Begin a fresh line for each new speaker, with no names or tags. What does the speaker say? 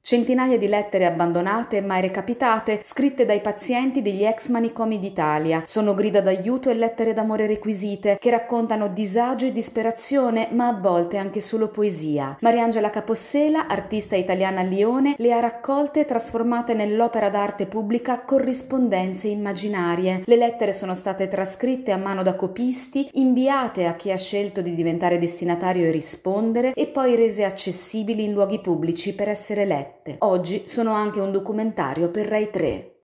Centinaia di lettere abbandonate, mai recapitate, scritte dai pazienti degli ex manicomi d'Italia. Sono grida d'aiuto e lettere d'amore requisite che raccontano disagio e disperazione, ma a volte anche solo poesia. Mariangela Capossela, artista italiana a Lione, le ha raccolte e trasformate nell'opera d'arte pubblica Corrispondenze immaginarie. Le lettere sono state trascritte a mano da copisti, inviate a chi ha scelto di diventare destinatario e rispondere, e poi rese accessibili in luoghi pubblici per essere lette. Oggi sono anche un documentario per Rai 3.